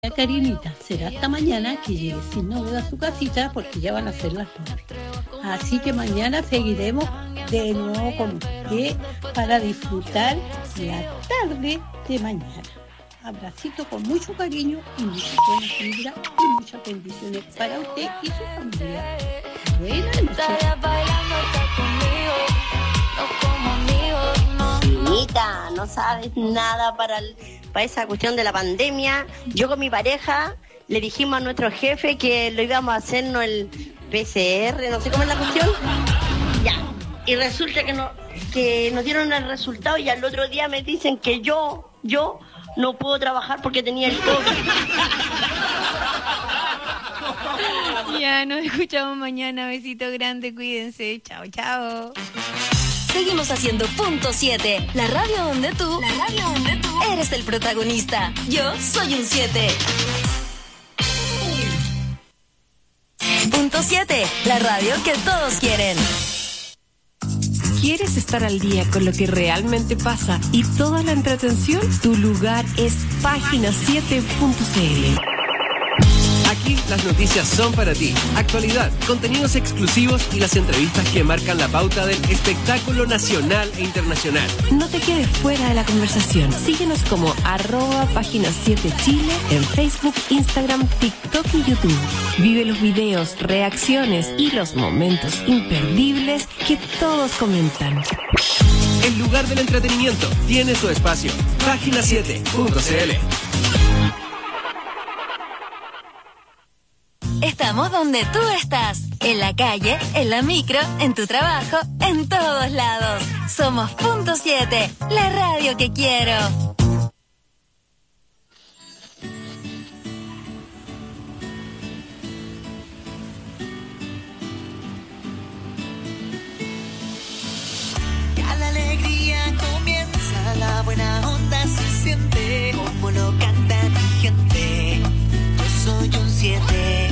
Karinita, será hasta mañana que llegue sin novedad a su casita porque ya van a ser las 9. Así que mañana seguiremos de nuevo con usted para disfrutar la tarde de mañana. Abracito con mucho cariño y mucha buena vibra y muchas bendiciones para usted y su familia. Buenas noches. Karinita, no sabes nada para esa cuestión de la pandemia. Yo con mi pareja le dijimos a nuestro jefe que lo íbamos a hacernos el PCR, no sé cómo es la cuestión. Ya, y resulta que nos dieron el resultado y al otro día me dicen que yo no puedo trabajar porque tenía el COVID. Ya, nos escuchamos mañana. Besito grande, cuídense. Chao, chao. Seguimos haciendo Punto 7, la radio donde tú eres el protagonista. Yo soy un 7. Punto 7, la radio que todos quieren. ¿Quieres estar al día con lo que realmente pasa y toda la entretención? Tu lugar es página7.cl. Aquí las noticias son para ti. Actualidad, contenidos exclusivos y las entrevistas que marcan la pauta del espectáculo nacional e internacional. No te quedes fuera de la conversación. Síguenos como @página7chile en Facebook, Instagram, TikTok y YouTube. Vive los videos, reacciones y los momentos imperdibles que todos comentan. El lugar del entretenimiento tiene su espacio. Página7.cl. Estamos donde tú estás, en la calle, en la micro, en tu trabajo, en todos lados. Somos Punto 7, la radio que quiero. Ya la alegría comienza, la buena onda se siente, como lo canta mi gente. Yo soy un 7.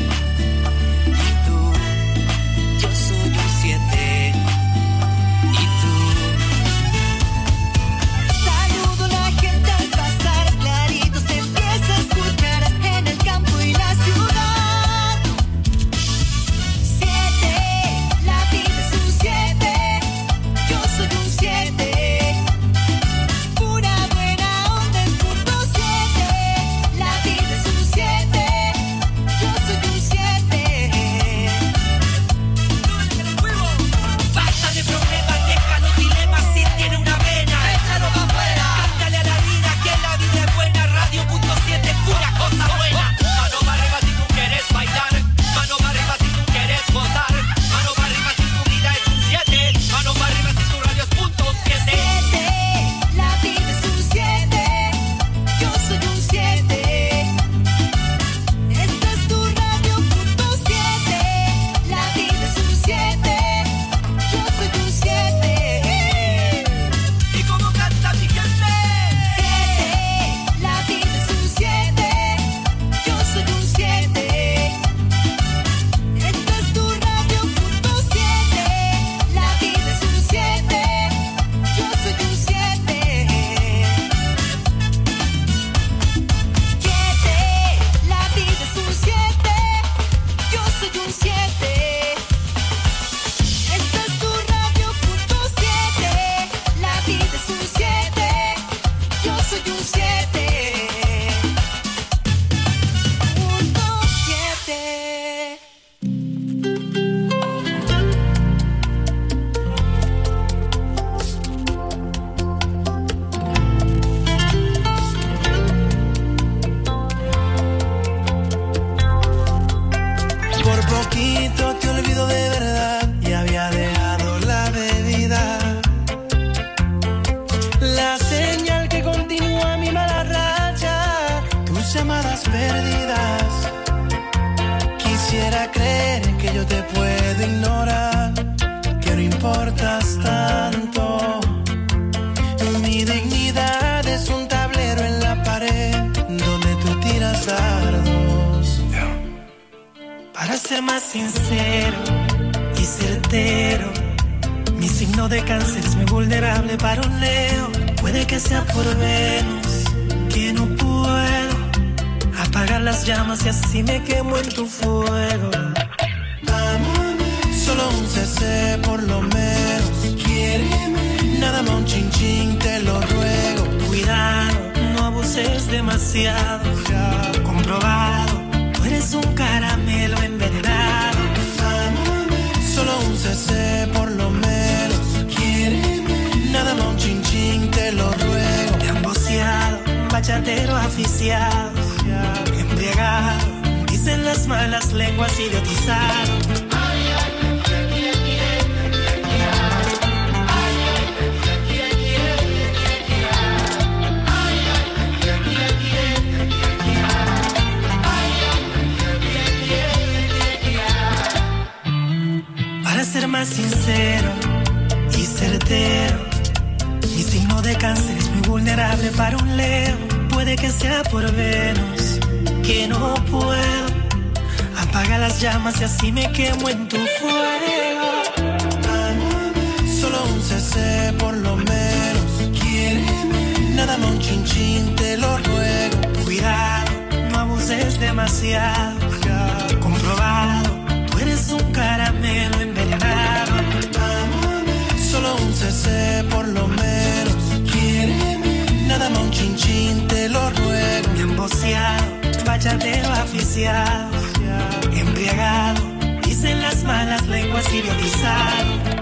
Apaga las llamas y así me quemo en tu fuego. Solo un cc por lo menos. Quiéreme. Nada más un chin chin, te lo ruego. Cuidado, no abuses demasiado. Comprobado, tú eres un caramelo envenenado. Solo un cc por lo menos. Quiéreme. Nada más un chin chin, te lo ruego. Te han boceado, bachatero aficiado. Embriagado, dicen las malas lenguas, idiotizado. Para ser más sincero y certero, mi signo de cáncer es muy vulnerable para un Leo. Puede que sea por Venus, que no puedo. Apaga las llamas y así me quemo en tu fuego. Solo un cc por lo menos. Quiéreme. Nada más un chin chin, te lo ruego. Cuidado, no abuses demasiado. Comprobado, tú eres un caramelo envenenado. Solo un cc por lo menos. Quiéreme. Nada más un chin chin, te lo ruego. Bien boceado, bachatero aficiado. Embriagado, dicen las malas lenguas, idiotizado.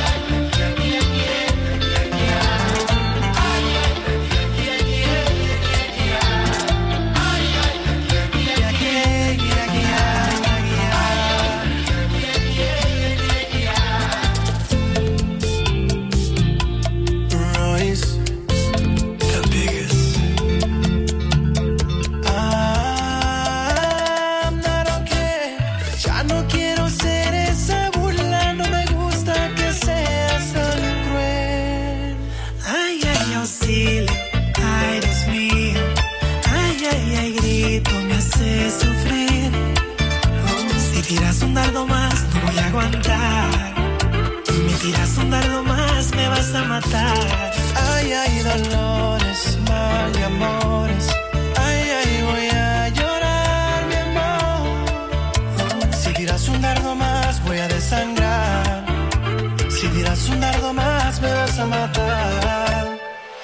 Tiras un dardo más, no voy a aguantar. Me tiras un dardo más, me vas a matar. Ay, ay, dolores, mal y amores. Ay, ay, voy a llorar, mi amor. Si tiras un dardo más, voy a desangrar. Si tiras un dardo más, me vas a matar.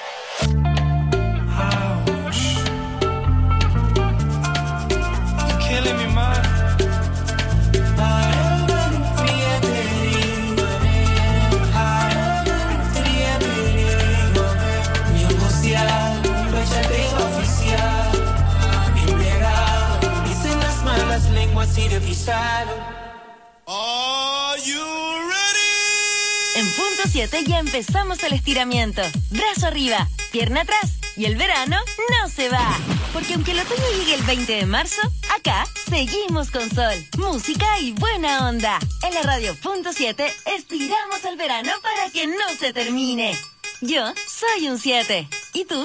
Ouch. You're killing me, man. Are you ready? En punto 7 ya empezamos el estiramiento. Brazo arriba, pierna atrás y el verano no se va. Porque aunque el otoño llegue el 20 de marzo, acá seguimos con sol, música y buena onda. En la radio punto 7 estiramos el verano para que no se termine. Yo soy un 7. ¿Y tú?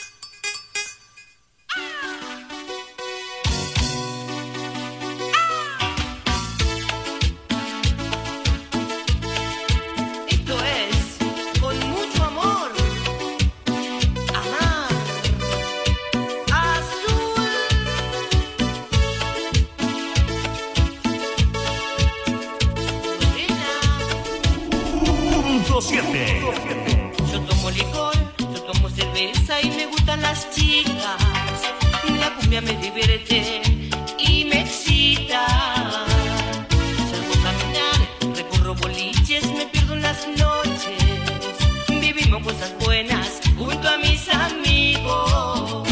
Yo tomo licor, yo tomo cerveza y me gustan las chicas. La cumbia me divierte y me excita. Salgo a caminar, recorro boliches, me pierdo en las noches. Vivimos cosas buenas junto a mis amigos.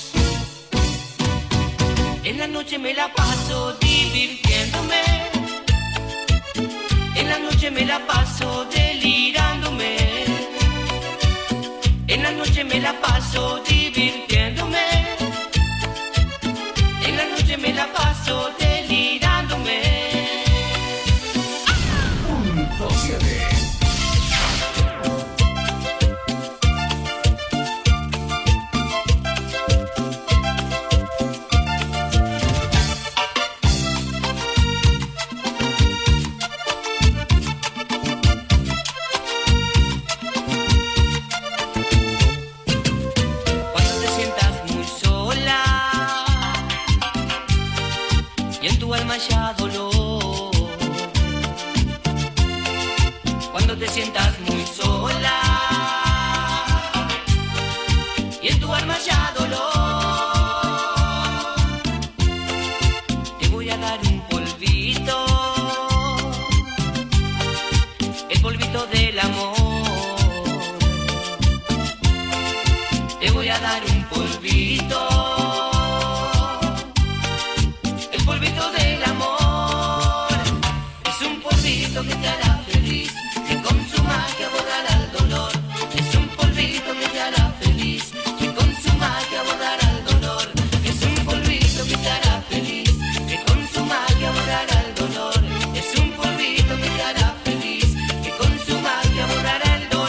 En la noche me la paso divirtiéndome. En la noche me la paso delirándome. En la noche me la paso divirtiéndome. En la noche me la paso delirándome. Punto 7. y en tu alma ya dolor. Cuando te sientas muy sola y en tu alma ya dolor, te voy a dar un polvito, el polvito del amor. Te voy a dar un polvito, el polvito del amor. Es un polvito que te hará feliz, que con su magia borrará el dolor. Es un polvito que te hará feliz, que con su magia borrará el dolor. Es un polvito que te hará feliz, que con su magia borrará el dolor. Es un polvito que te hará feliz, que con su magia borrará el dolor.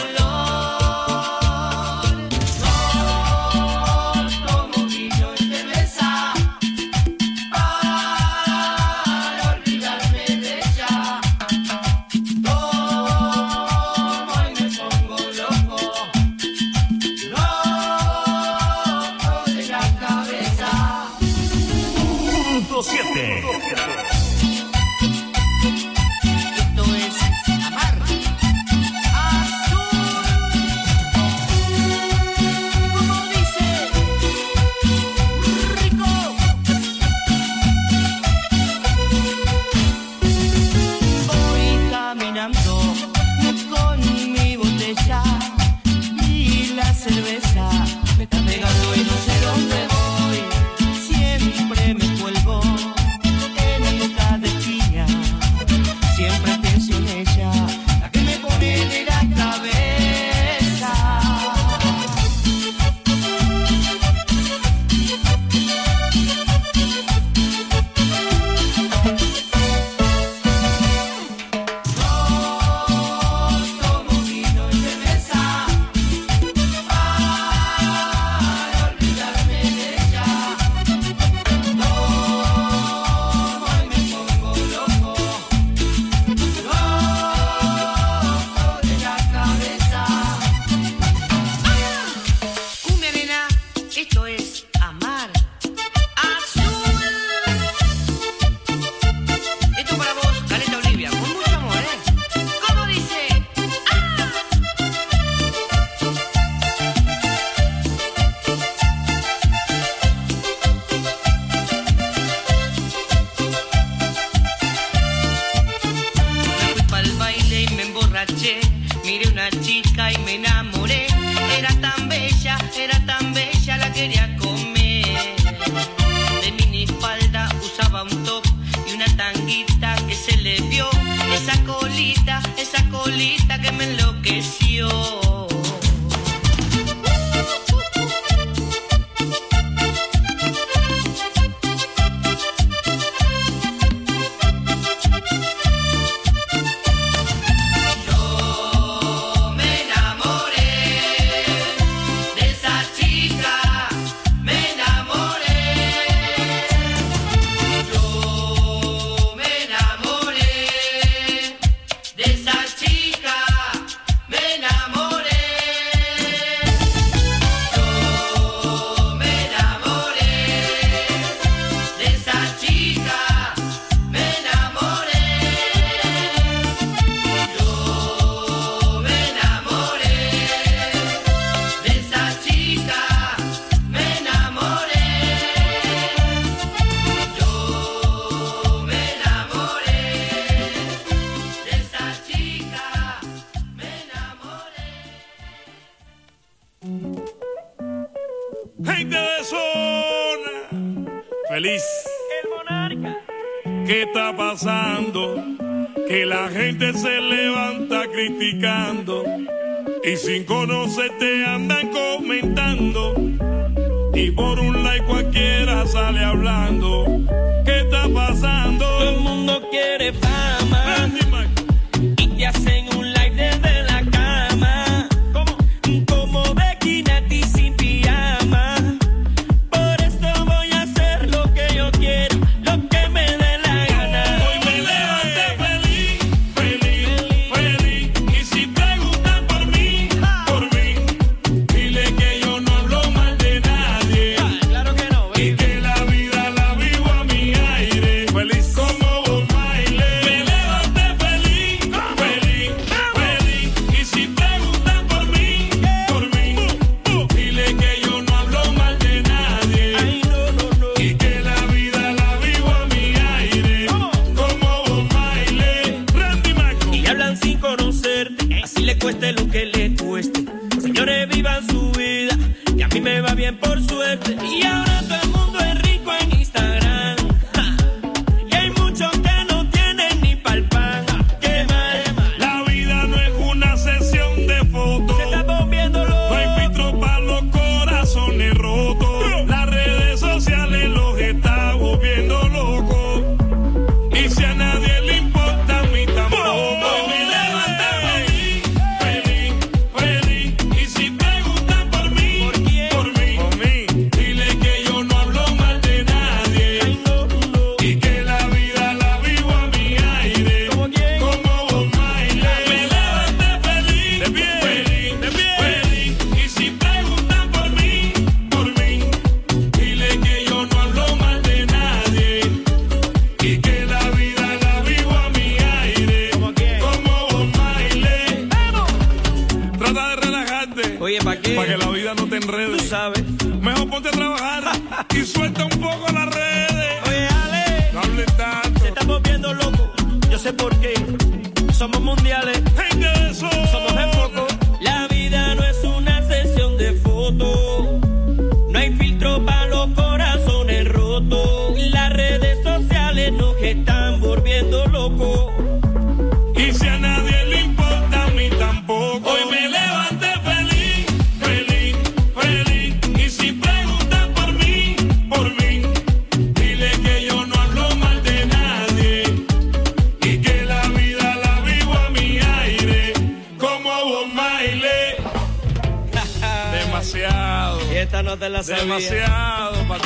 Esto es amar. Azul. Como dice, rico. Voy caminando con mi botella y la cerveza me está pegando y no sé dónde voy. Siempre me cuelgo en esta destilla, siempre pienso en ella, la que me pone de la cabeza. No tomo vino y cerveza para olvidarme de ella. Tomo y me pongo loco, loco de la cabeza. Cumbia nena, esto es amar. Azul. Esto para vos, Caleta Olivia, con mucho amor, ¿eh? ¿Cómo dice? Me fui pa'l baile y me emborraché. Miré una chica y me enamoré. Era tan bella, la quería comer. De minifalda usaba un top y una tanguita que se le vio. Esa colita que me enloqueció. Yo me enamoré de esa chica, me enamoré. Yo me enamoré de esa chica, me enamoré. Yo me enamoré de esa chica, me enamoré. Yo me enamoré de esa chica, me enamoré. Yo me enamoré de esa chica, me enamoré. Gente de zona, feliz. El monarca. ¿Qué está pasando? Que la gente se levanta criticando y sin conocerte andan comentando y por un like cualquiera sale hablando. ¿Qué está pasando? Todo el mundo quiere fama y te hacen un live desde la cama. Como Becky Nati sin pijama. Por eso voy a hacer lo que yo quiero, lo que me dé la gana. Hoy me levanté feliz, feliz, feliz. Y si preguntan por mí, dile que yo no hablo mal de nadie. Claro que no, Y que la vida la vivo a mi aire. Feliz. vida no te enredes. Tú sabes. Mejor ponte a trabajar y suelta un poco las redes. Oye, Ale, no hables tanto. Se está volviendo loco. Yo sé por qué. Somos mundiales. Somos en poco. La vida no es una sesión de fotos. No hay filtro para los corazones rotos. Las redes sociales nos están volviendo locos. Y si a nadie le importa, a mí tampoco. Hoy me levanté feliz, feliz, feliz. Y si preguntan por mí, dile que yo no hablo mal de nadie. Y que la vida la vivo a mi aire, como Bob Marley. Demasiado. Y esta no te la sabía. Demasiado para ti.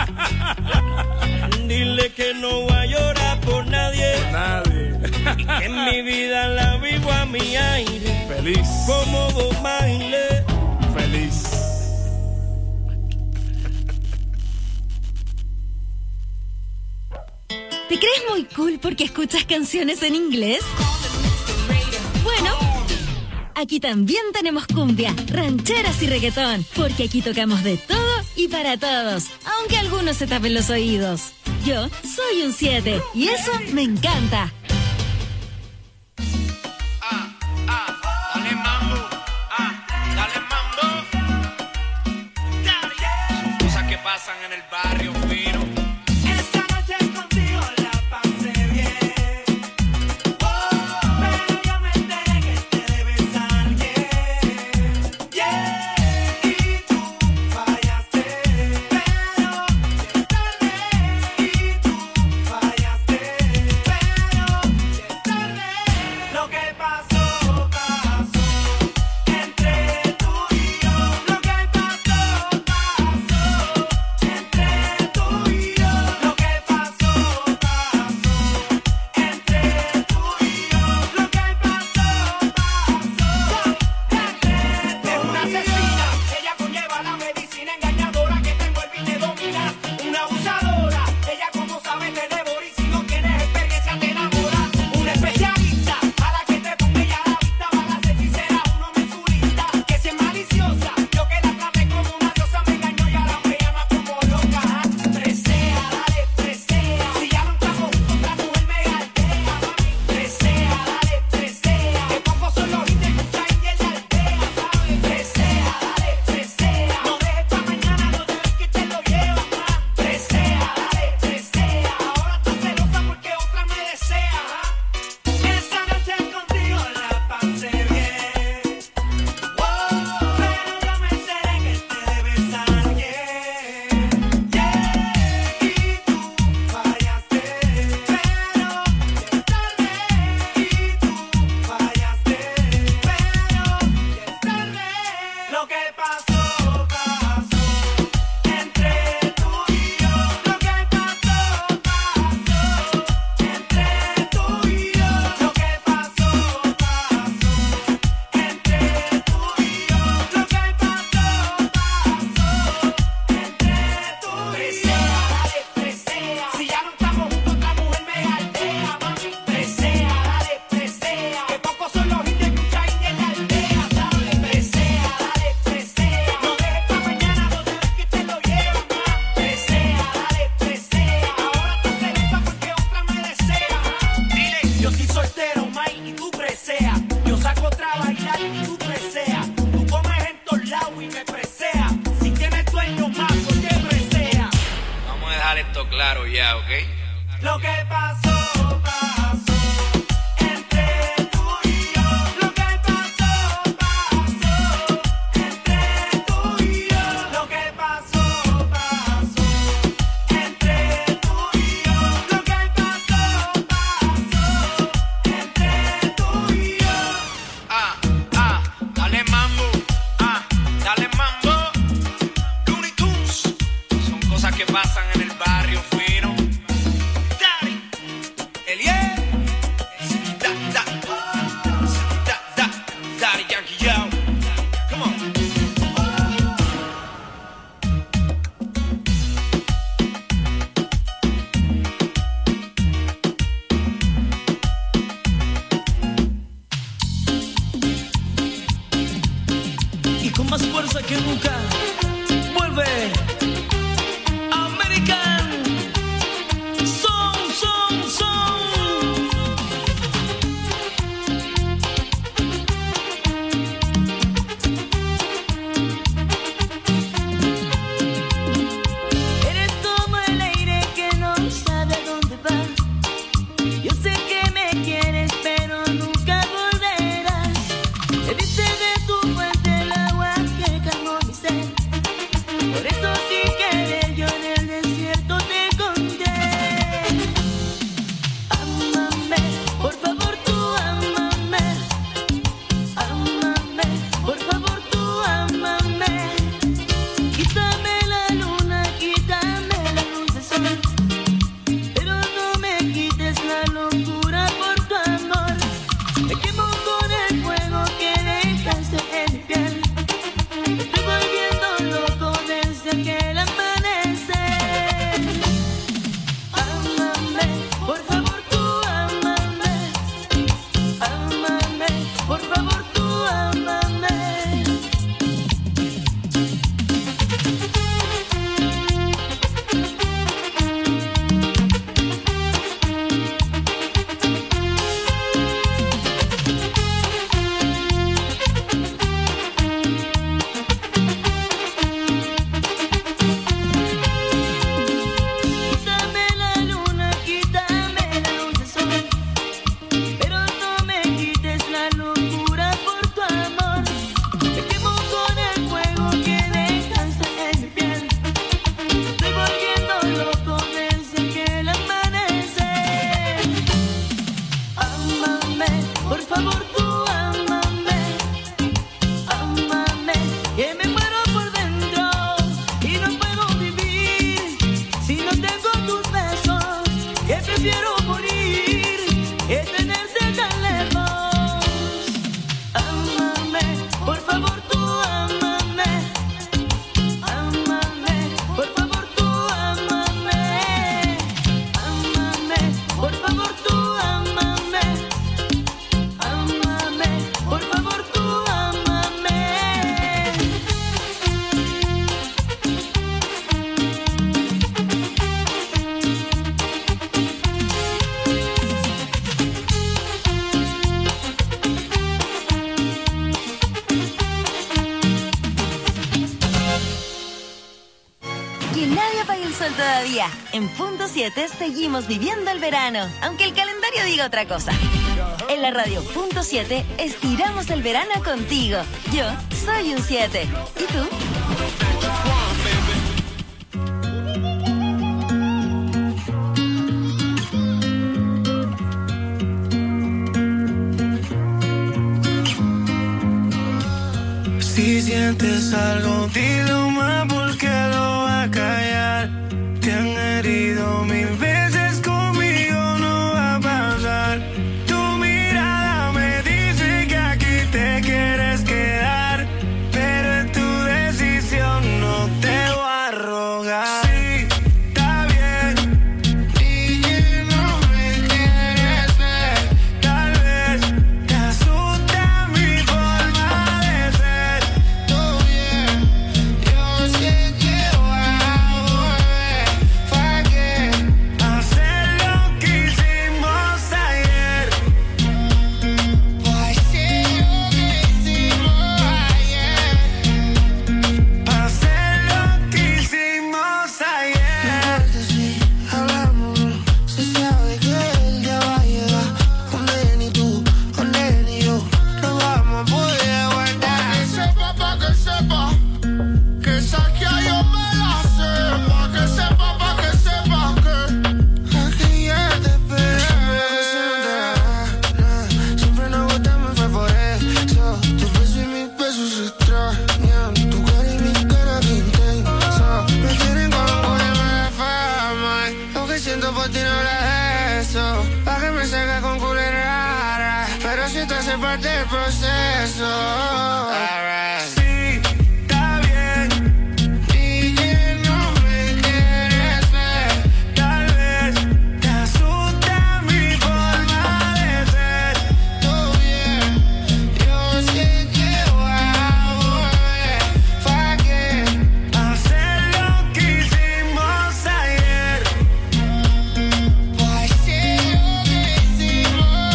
Dile que no voy a llorar por nadie. Por nadie. Y que en mi vida la vivo a mi aire. Feliz. Como Bob Marley. Feliz. ¿Te crees muy cool porque escuchas canciones en inglés? Bueno, aquí también tenemos cumbia, rancheras y reggaetón, porque aquí tocamos de todo y para todos, aunque algunos se tapen los oídos. Yo soy un 7 y eso me encanta. Dale mambo, dale mambo. Son cosas que pasan en el barrio fino. Esta noche contigo la pasé bien. Pero yo me enteré que te debes a alguien. Yeah. Y tú fallaste, pero ya es tarde. Y tú fallaste, pero ya es tarde. Lo que pasó, pasó entre tú y yo. Lo que pasó, pasó entre tú y yo. Lo que pasó, pasó entre tú y yo. Lo que pasó, es una asesina, ella conlleva la medicina engañadora que te envuelve y te domina. Una abusadora, ella como sabe te devora y si no tienes experiencia te enamora. Una especialista, a la que te ponga ella a la vista, van a ser sinceras, uno mensurista, que si es maliciosa, yo que la traté como una diosa me engañó y ahora me llama como loca. Presea, dale, presea, si ya no estamos juntos, otra mujer me galtea, mami. Presea, dale, presea, que pocos son los hits de escuchar y en la aldea, ¿sabes? Presea, dale, presea, no dejes pa' mañana, no te ves que te lo llevas más. Presea, dale, presea, ahora estás celosa porque otra me desea. Esa noche contigo la pasé bien. Pero yo me enteré que te debes a alguien. Yeah. Y tú fallaste, pero ya es tarde. Y tú fallaste, pero ya es tarde. Lo que pasó, pasó entre tú y yo. Lo que pasó, pasó entre tú y yo. Lo que pasó, pasó entre tú y yo. Lo que pasó, pasó entre tú y yo. Dale, presea, si ya no estamos juntos, otra mujer me galtea, mami. Presea, dale, presea, que pocos son los hits de escuchar y en la aldea, ¿sabes? Presea, dale, presea, no dejes pa' mañana, no te ves que te lo llevas más. Presea, dale, presea, ahora estás celosa porque otra me desea. Dile, yo estoy soltero, Mike, y tú presea. Yo saco otra a bailar y tú presea. Tú comes en todos lados y me presea. Si tienes dueño más, ¿por qué presea? Vamos a dejar esto claro ya, ¿ok? Lo que pasó, pasó entre tú y yo. Lo que pasó, pasó entre tú y yo. Lo que pasó, pasó entre tú y yo. Lo que pasó, pasó entre tú y yo. Dale mambo, dale mambo. Looney Tunes, son cosas que pasan en el barrio fino. Daddy, En Punto 7 seguimos viviendo el verano, aunque el calendario diga otra cosa. En la radio Punto 7 estiramos el verano contigo. Yo soy un 7. ¿Y tú? Si sientes algo, dilo más porque lo va a callar. Te han herido 1000 veces, conmigo no va a pasar. Tu mirada me dice que aquí te quieres quedar, pero es tu decisión, no te voy a rogar. Sí, está bien, y que no me quieres ver. Tal vez te asusta mi forma de ser. Todo bien, yo sé que voy a volver. ¿Para qué hacer lo que hicimos ayer? ¿Para hacer lo que hicimos ayer? ¿Para hacer lo que hicimos ayer? Sí, hablamos, se sabe que el día va a llegar, donde ni tú, donde ni yo nos vamos a poder guardar. Pa' que sepa, que saque yo me la sé. Pa' que sepa, que aquí ya te esperé. Siempre nos gustamos, fue por eso. Tus besos y mis besos se extrañan, tu cara y mi cara que intensa. Me tienen como una mala fama, lo que siento por ti no era eso. Pa' que me salga con culera rara, pero si te hace parte del proceso. Sí, está bien, y que no me quieres ver. Tal vez te asusta mi forma de ser. Todo bien, yo sé que voy a volver. ¿Para qué hacer lo que hicimos ayer? ¿Para hacer lo que hicimos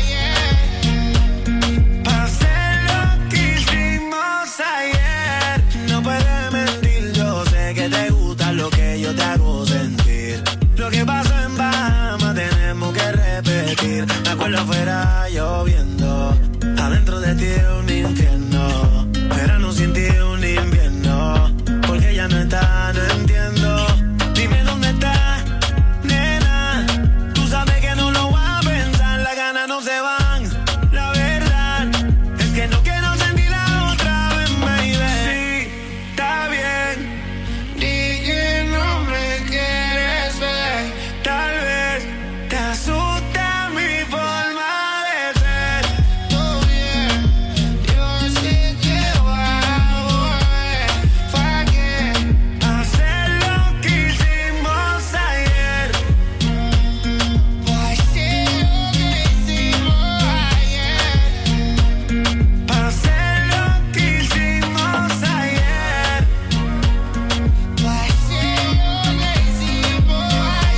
ayer? ¿Para hacer lo que hicimos ayer? No puedes mentir, yo sé que te gusta lo que yo te hago sentir. Lo que pasó en Bahamas tenemos que repetir. Me acuerdo afuera lloviendo, adentro de ti un infierno. Verano sin ti un invierno, porque ya no está, no entiendo. Dime dónde está, nena. Tú sabes que no lo voy a pensar, las ganas no se van. La verdad es que no quiero sentirla otra vez, baby. Sí, está bien, di que no me quieres ver. Tal vez te asusta mi forma de ser. Todo bien, yo sé que voy a volver. ¿Para qué hacer lo que hicimos ayer? ¿Para hacer lo que hicimos ayer? ¿Para hacer lo que hicimos ayer? ¿Para hacer lo que hicimos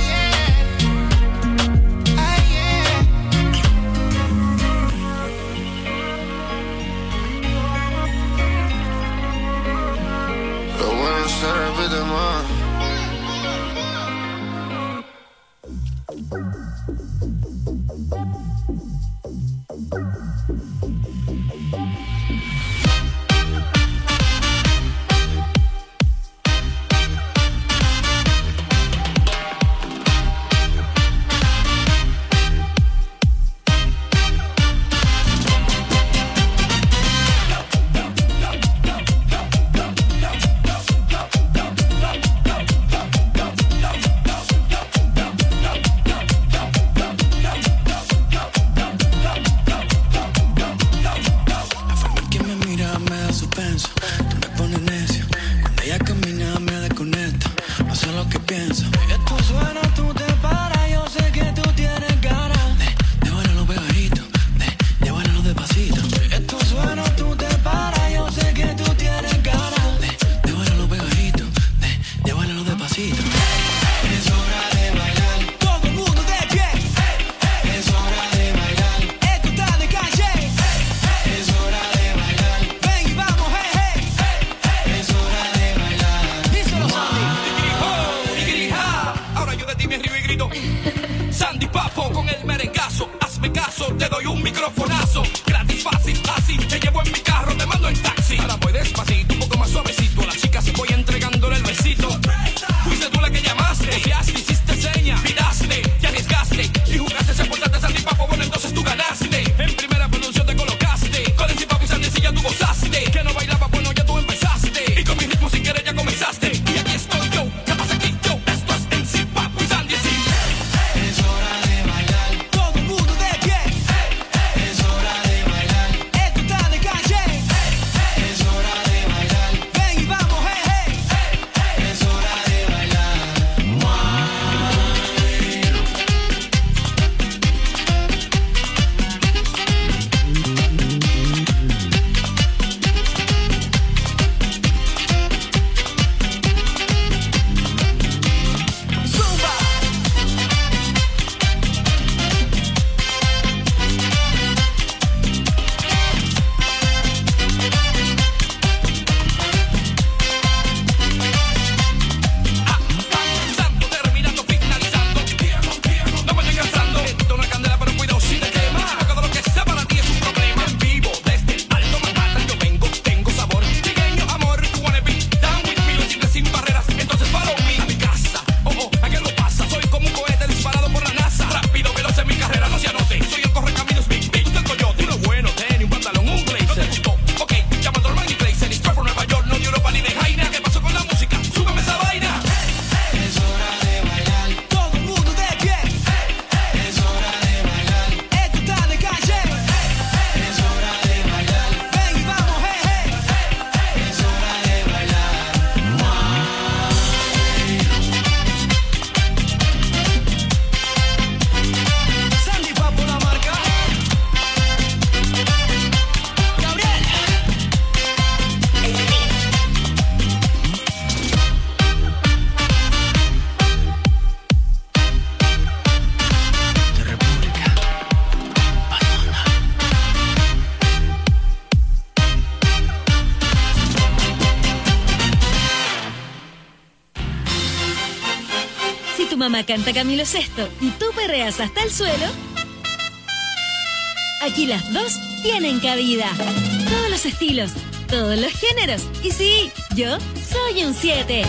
ayer? Lo bueno se repite más. y grito. Sandy Papo con el merengazo. Hazme caso, te doy un microfonazo. Gratis, fácil, así. Te llevo en mi carro, te mando en taxi. Ahora voy despacito, un poco más suavecito. A la chica se voy entregándole el besito. Fuiste tú la que llamaste. Confiaste, hiciste seña. Miraste, te arriesgaste. Y jugaste ese portante Sandy Papo. Bueno, entonces tú ganaste. En primera producción te colocaste. Con el Sandy Papo y Sandy ya tú gozaste. Que no bailaba, bueno, ya tú empezaste. Y con mi ritmo sin querer ya comenzaste. Y aquí estoy yo. ¿Qué pasa aquí yo? Esto es en Sandy Papo y Sandy sí. Es hora de bailar. Todo el mundo de pie. Es hora de bailar. Esto está de calle. Es hora de bailar. Ven y vamos, hey, hey. Es hora de bailar. Zumba. Avanzando, terminando, finalizando. No me estoy cansando. Esto es una candela, pero cuidado si te quema. Todo lo que sea para ti es un problema. En vivo, desde el Alto Manhattan, yo vengo, tengo sabor. Pequeño amor, you wanna be down with me. Lo simple sin barreras, entonces follow me. A mi casa, ¿a qué lo pasa? Soy como un cohete disparado por la NASA. Rápido, veloz en mi carrera, no se anote. Soy el correcaminos, big, big, del coyote. Uno bueno, tenis, un pantalón, un blazer. ¿No te gustó? Ok, llama a Dorman y Blazer. Estoy por Nueva York, no de Europa ni de Jaina. ¿Qué pasó con la música? Súbeme esa vaina. Es hora de bailar. Todo el mundo de pie. Es hora de bailar. Esto está de calle. Es hora de bailar. Ven y vamos, hey, hey. Es hora de bailar. Sandy Papo la marca. Gabriel. Si tu mamá canta Camilo Sesto y tú perreas hasta el suelo, aquí las dos tienen cabida. Todos los estilos, todos los géneros. Y sí, yo soy un 7.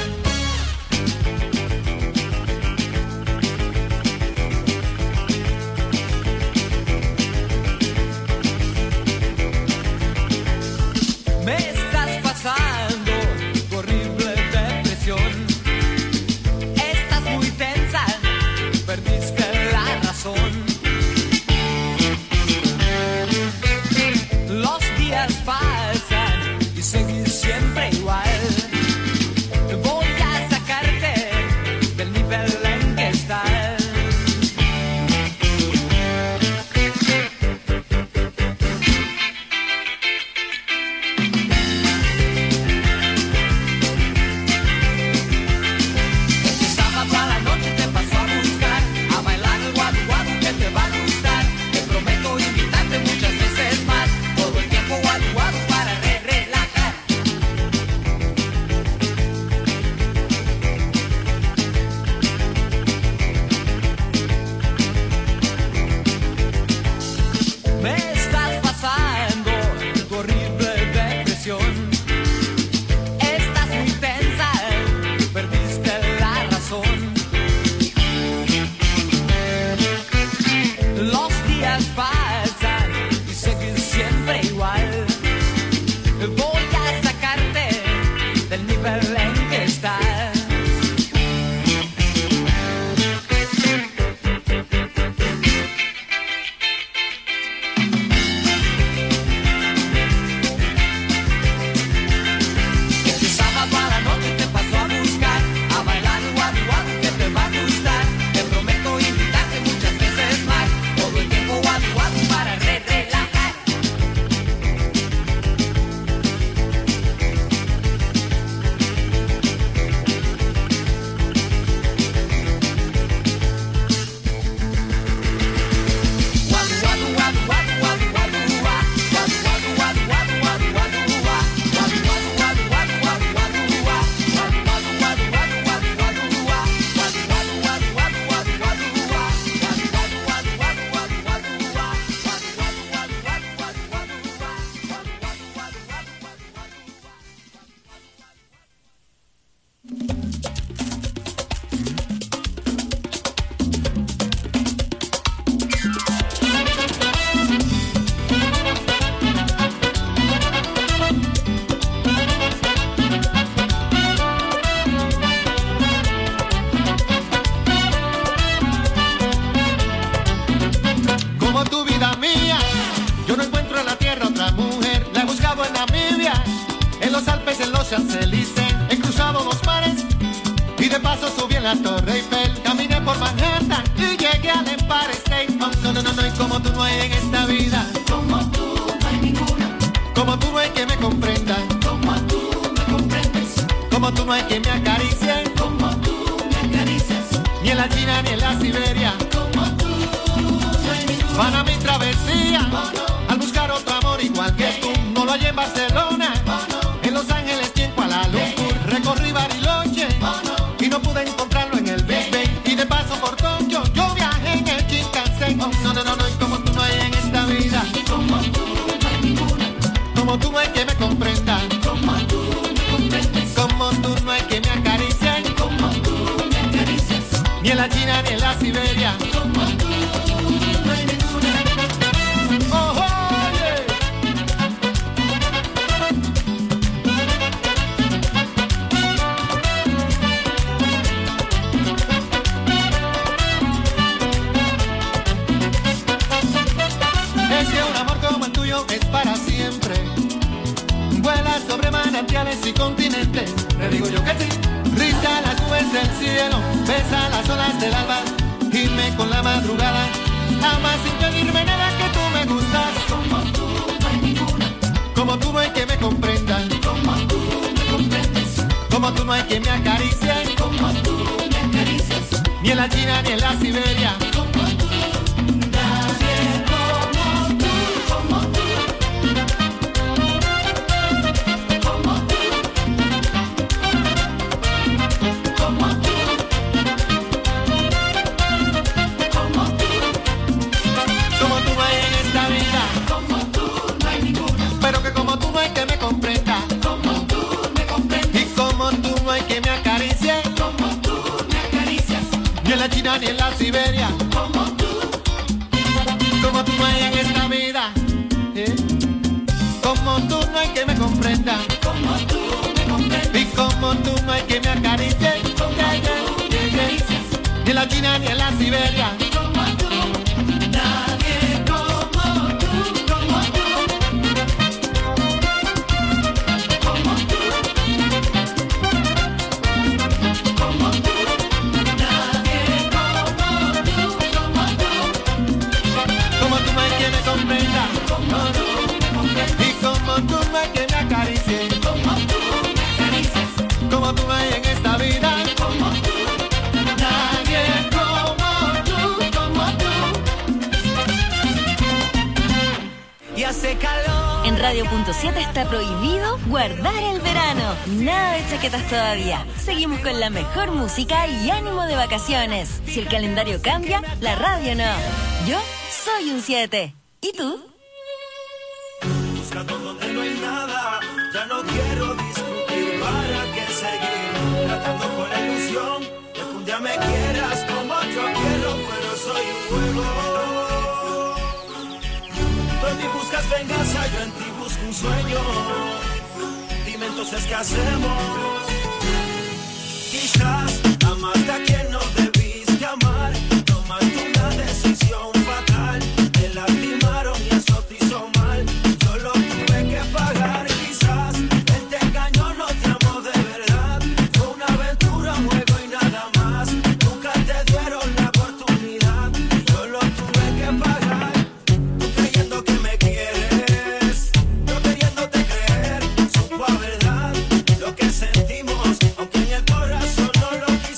Me estás pasando tu horrible depresión. Estás muy tensa, perdiste la razón. Los días pasan y seguís siempre igual. Voy los Alpes, en los Champs-Élysées, he cruzado los mares y de paso subí en la Torre Eiffel. Caminé por Manhattan y llegué al Empire State. Oh, no, no, no, no, y como tú no hay en esta vida. Como tú no hay ninguna. Como tú no hay que me comprenda. Como tú me comprendes. Como tú no hay que me acaricie. Como tú me acaricias. Ni en la China ni en la Siberia. Como tú no hay ninguna. Para mi travesía, al buscar otro amor igual que tú. No lo hallé en Barcelona, en Los Ángeles y en Kuala Lumpur. Recorrí Bariloche y no pude encontrarlo en el Big Ben. Y de paso por Tokio yo viajé en el Shinkansen. Oh, no, no, no, no, y como tú no hay en esta vida. Como tú no hay ninguna. Como tú no hay que me comprenda. Como tú me comprendes. Como tú no hay que me acaricie. Como tú me acaricias. Ni en la China ni en la Siberia. Como tú no hay ninguna. Oh, oh, yeah. Es que un amor como el tuyo es para siempre. Vuela sobre manantiales y continentes. Te digo yo que sí. Risa las nubes del cielo, besa las olas del alba, gime con la madrugada. Ama sin pedirme nada, que tú me gustas. Como tú no hay ninguna. Como tú no hay que me comprenda. Como tú me comprendes. Como tú no hay que me acaricie. Como tú me acaricias. Ni en la China ni en la Siberia. Como tú. Nadie como tú. Como tú. Como tú. Como tú. Como tú. Como tú no hay en esta vida. Como tú no hay ninguna. Pero que como tú no hay que me comprenda. Como tú me comprendes. Y como tú no hay que me acaricie. Como tú me acaricias. Ni en la China ni en la Siberia. Como tú. Como tú no hay en esta vida. Como tú no hay que me comprenda. Como tú me comprendes. Y como tú no hay que me acaricie. Como tú me acaricias. Ni en la China ni en la Siberia. Como tú. Nadie como tú. Como tú. Como tú. Como tú. Nadie como tú. Como tú. Como tú no hay quien me comprenda. Como tú me comprendes. Y como tú no hay quien me acaricie. Como tú me acaricias. Como tú no hay en esta vida. Como tú. Nadie como tú. Como tú. Y hace calor. En Radio.7 está prohibido guardar el verano. Nada de chaquetas todavía. Seguimos con la mejor música y ánimo de vacaciones. Si el calendario cambia, la radio no. Yo soy un 7. ¿Y tú? Buscando donde no hay nada, ya no quiero discutir. ¿Para qué seguir tratando con la ilusión de que un día me quieras como yo quiero? Pero soy un juego. Tú en mí buscas venganza, yo en ti busco un sueño. Dime entonces qué hacemos. Quizás amaste a quien no debiste amar. Tomaste una decisión fatal. Te lastimaron y eso te hizo mal. Yo lo tuve que pagar. Quizás él te engañó, no te amó de verdad. Fue una aventura, un juego y nada más. Nunca te dieron la oportunidad. Yo lo tuve que pagar. Tú creyendo que me quieres, yo queriéndote creer. Supo a verdad lo que sentimos, aunque en el corazón no lo quisimos.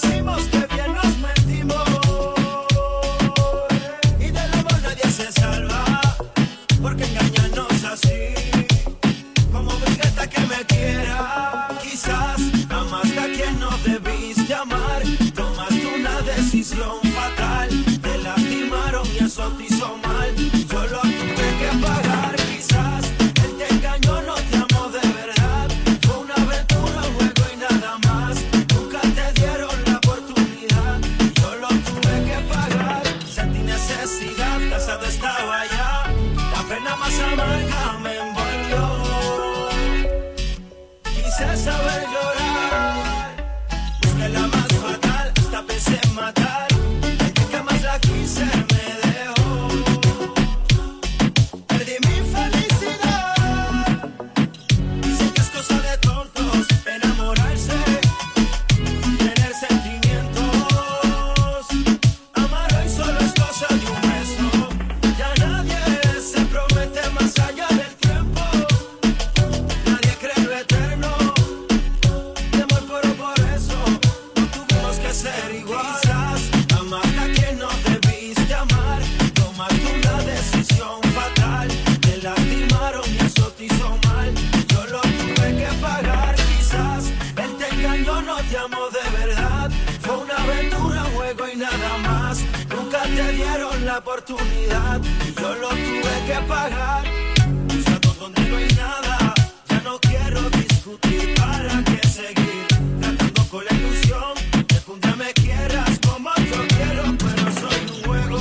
la oportunidad y yo lo tuve que pagar. Buscando donde no hay nada, ya no quiero discutir. ¿Para qué seguir tratando con la ilusión de que un día me quieras como yo quiero? Pero soy un juego.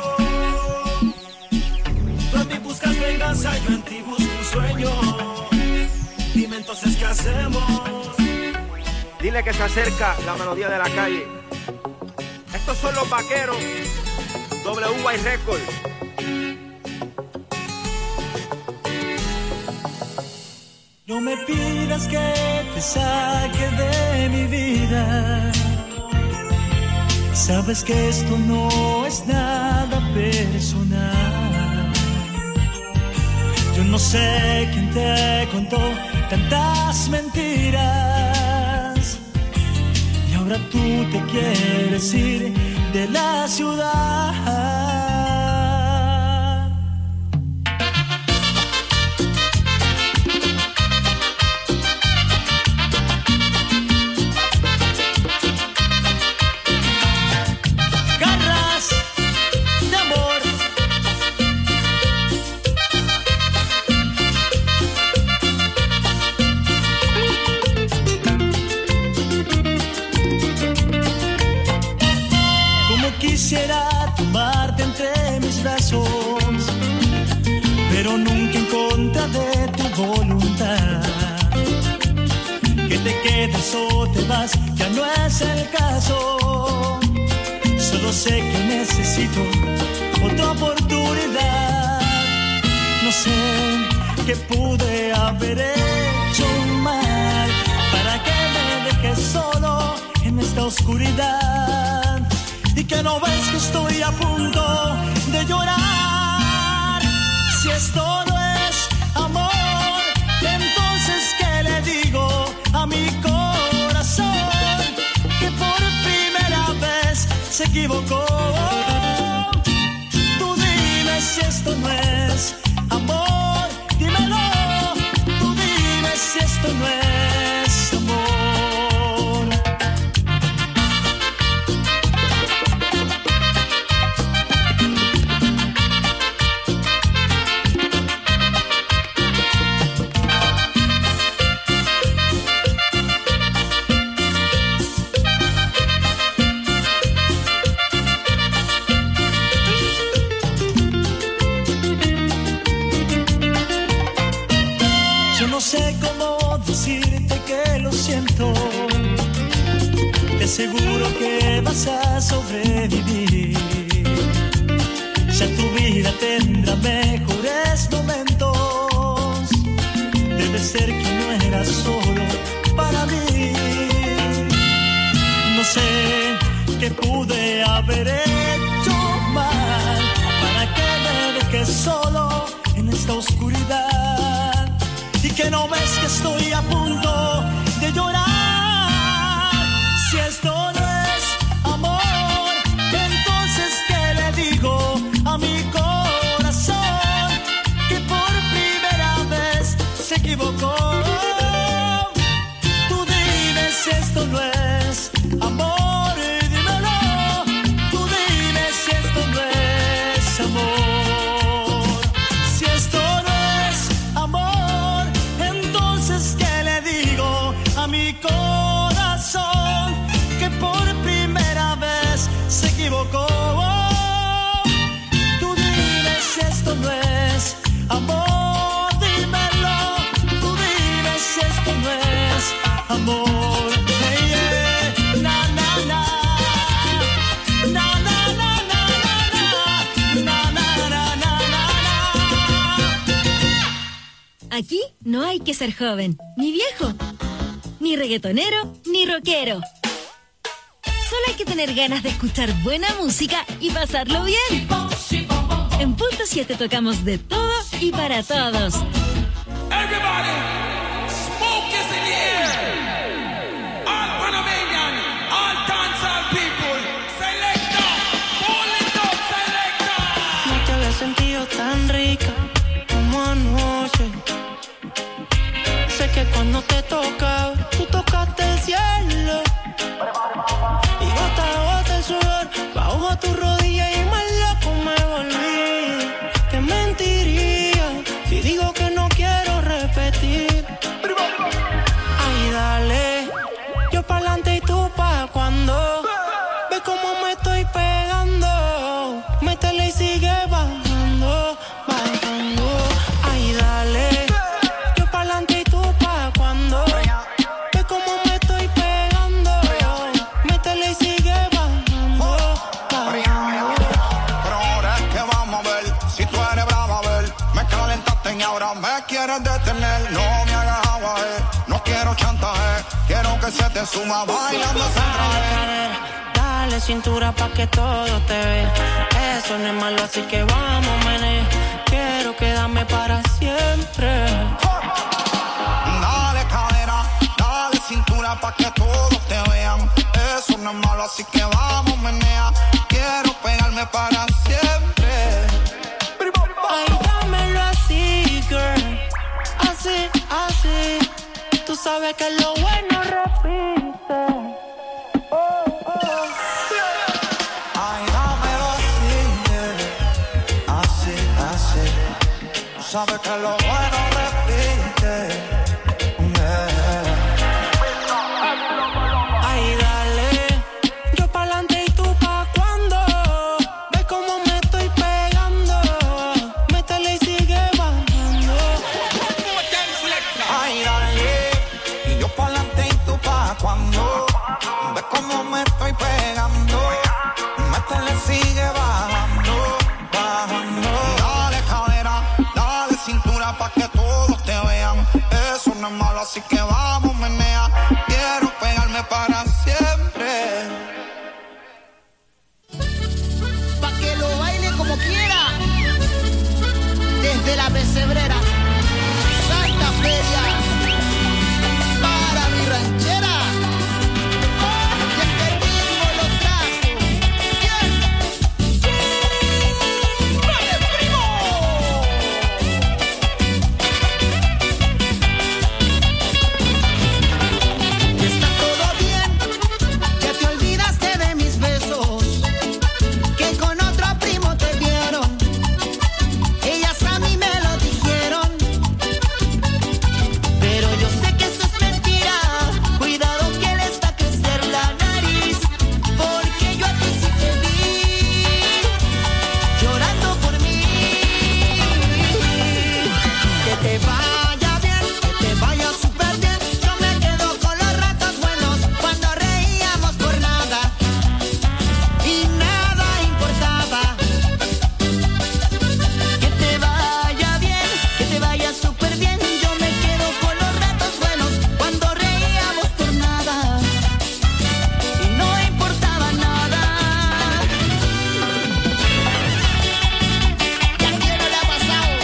Tú en mí buscas venganza, yo en ti busco un sueño. Dime entonces qué hacemos. Dile que se acerca la melodía de la calle. Estos son los vaqueros, WY Record. No me pidas que te saque de mi vida. Sabes que esto no es nada personal. Yo no sé quién te contó tantas mentiras y ahora tú te quieres ir de la ciudad. Quisiera tomarte entre mis brazos, pero nunca en contra de tu voluntad. Que te quedes o te vas, ya no es el caso. Solo sé que necesito otra oportunidad. No sé qué pude haber hecho mal para que me dejes solo en esta oscuridad. Y que no ves que estoy a punto de llorar. Si esto no es amor, entonces ¿qué le digo a mi corazón? Que por primera vez se equivocó. Tú dime si esto no es amor, dímelo. Tú dime si esto no es amor. No sé cómo decirte que lo siento. Te aseguro que vas a sobrevivir. Ya tu vida tendrá mejores momentos. Debe ser que no eras solo para mí. No sé qué pude haber hecho mal para que me dejes solo en esta oscuridad. Y que no ves que estoy a punto de llorar. Si esto no es amor, entonces ¿qué le digo a mi corazón? Que por primera vez se equivocó. Tú dime si esto no es amor, dímelo. Tú dime si esto no es amor. Si esto no es amor, entonces ¿qué le digo a mi corazón? Que por primera vez se equivocó. Tú dime si esto no es amor, dímelo. Tú dime si esto no es amor. Hey, yeah. Na, na, na. Na, na, na, na, na, na, na, na, na, na. Aquí no hay que ser joven, ni viejo, ni reggaetonero, ni rockero. Solo hay que tener ganas de escuchar buena música y pasarlo bien. En Punto 7 tocamos de todo y para todos. Everybody, smoke is in the air. All Panamanian, all dancehall people. Selecta, pull it up, selecta. No te había sentido tan rica como anoche. Sé que cuando te tocaba, tú tocaste el cielo. Y gota a gota el sudor bajo tu rodilla y más loco me sigue bajando, bajando. Ay, dale, yo pa'lante y tú pa' cuando. Ve cómo me estoy pegando. Métele y sigue bajando, bajando. Pero ahora es que vamos a ver, si tú eres brava, a ver. Me calentaste y ahora me quieres detener. No me hagas agua, no quiero chantaje. Quiero que se te suma bailando sin traje. Dale cintura pa' que todo te vea. Eso no es malo, así que vamos, mené. Quiero quedarme para siempre. Dale cadera, dale cintura pa' que todos te vean. Eso no es malo, así que vamos, menea. Quiero pegarme para siempre. Ay, dámelo así, girl. Así, así. Tú sabes que lo bueno repite. Ay, dámelo así, así, así. Tú sabes que lo bueno repite. Ay, dale, yo pa'lante y tú pa' cuando. Ve cómo me estoy pegando. Métele y sigue bajando. Ay, dale, y yo pa'lante y tú pa' cuando. Ve cómo me estoy pegando. Métele, sigue bajando, bajando. Dale cadera, dale cintura pa' que todos te vean. Eso no es malo, así que vamos, menea. Quiero pegarme para siempre. Pa' que lo baile como quiera. Desde la pesebrera, Santa Feria, para mi ranchera. Y este ritmo lo trajo. Bien. ¡Vale, primo! Está todo bien, ya te olvidaste de mis besos, que con otro primo te vieron. Ellas a mí me lo dijeron, pero yo sé que eso es mentira. Cuidado que les va a crecer la nariz, porque yo a ti sí te vi llorando por mí. Que te vaya bien, que te vaya súper bien. Yo me quedo con los ratos buenos cuando reíamos por nada y nada importaba. Que te vaya bien, que te vaya súper bien. Yo me quedo con los ratos buenos cuando reíamos por nada y no importaba nada. ¿Y a quién no le ha pasado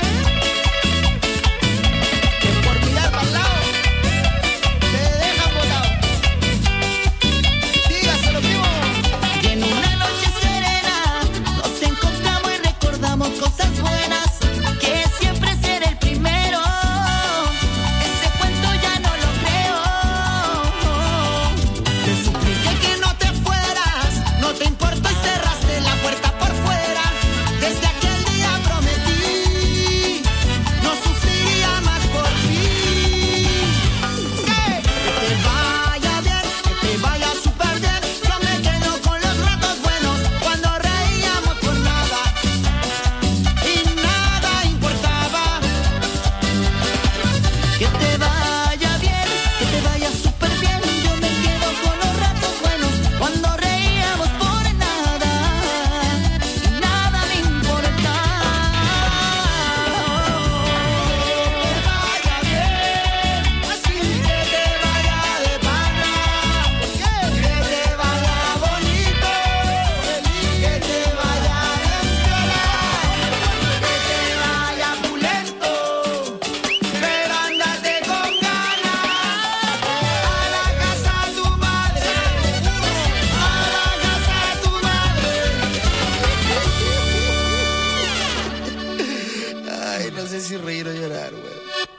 que por mirar para el lado te dejan botado? Dígaselo, primo. Y en una noche serena nos encontramos y recordamos cosas buenas, que siempre seré el primero. Ese cuento ya no lo creo. Te supliqué que no te fueras, no te importó y cerraste la puerta por fuera. Desde aquel día prometí no sufriría más por ti. Que te vaya bien, que te vaya súper bien. Yo me quedo con los ratos buenos cuando reíamos por nada y nada importaba. Que te vaya bien, que te vaya súper bien. Yo me quedo con los ratos buenos cuando reíamos por nada y nada me importaba. Que te vaya bien, así que te vaya de pana, que te vaya bonito, que te vaya en viola, que te vaya pulento, pero ándate con ganas a la casa de tu madre, a la casa de tu madre. Ay, no sé si reír o llorar, güey.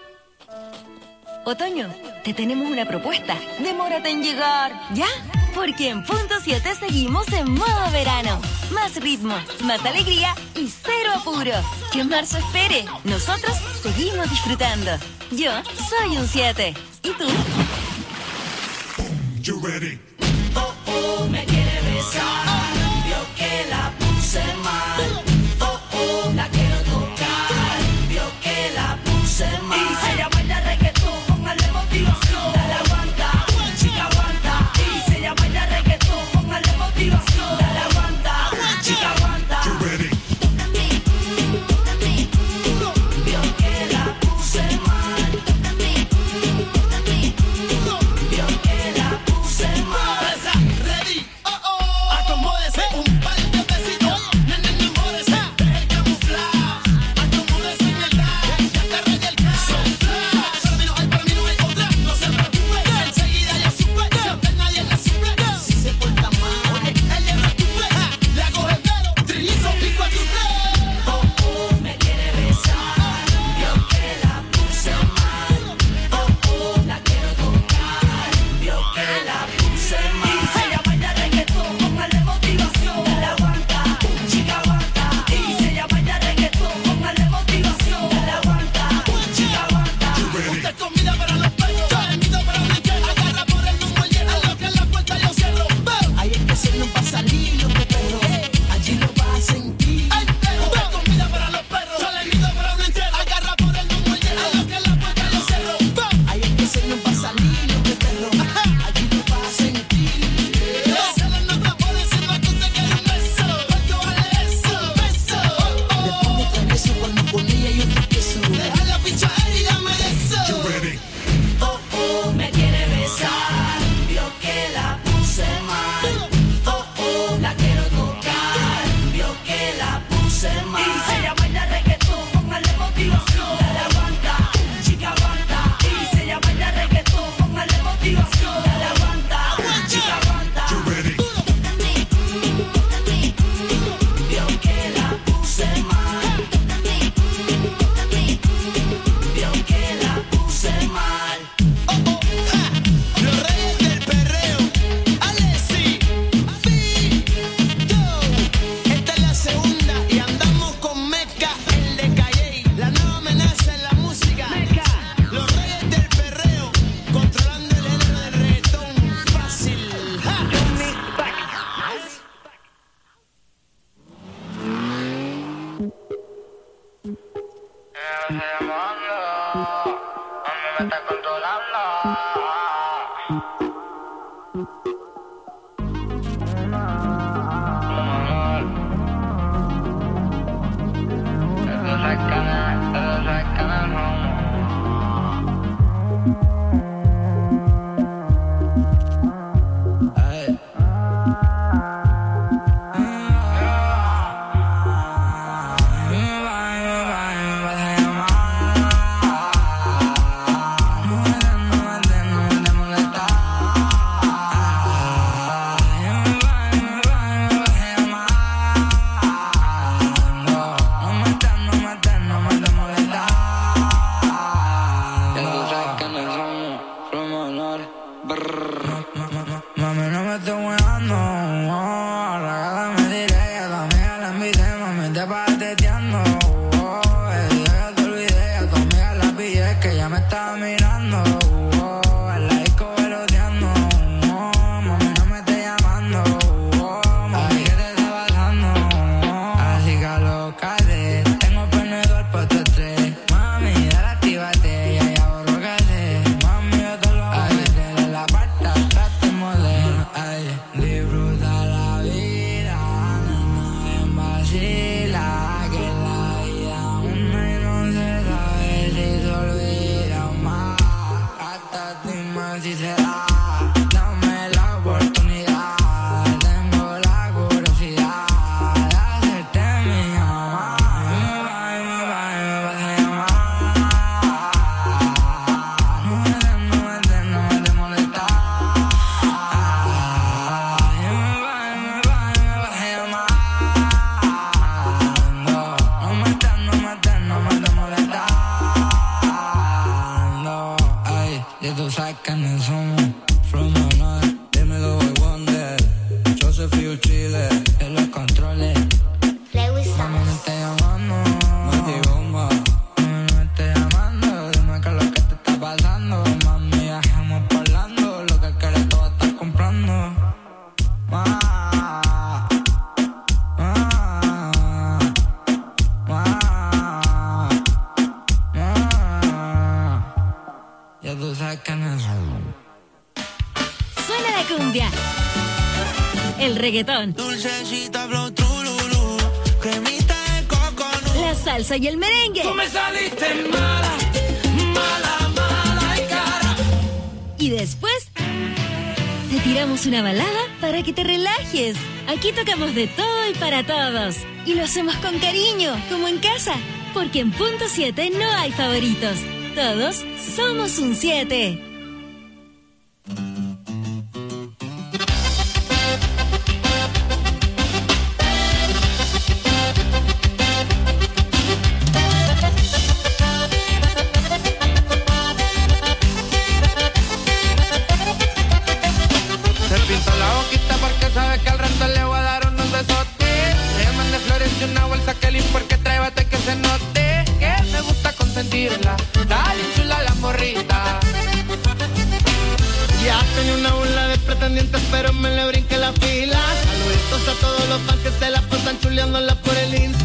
Otoño, te tenemos una propuesta. Demórate en llegar, ¿ya? Porque en Punto 7 seguimos en modo verano. Más ritmo, más alegría y cero apuro. Que marzo espere. Nosotros seguimos disfrutando. Yo soy un 7. ¿Y tú? You ready? Me quiere besar, vio que la puse mal. Reggaetón, la salsa y el merengue. Tú me saliste mala, mala, mala y cara. Y después te tiramos una balada para que te relajes. Aquí tocamos de todo y para todos. Y lo hacemos con cariño, como en casa. Porque en Punto 7 no hay favoritos. Todos somos un 7. Dale chula la morrita. Ya tenía una bola de pretendientes, pero me le brinqué la fila. Saluditos a todos los fans que se la pasan chuleándola por el Insta.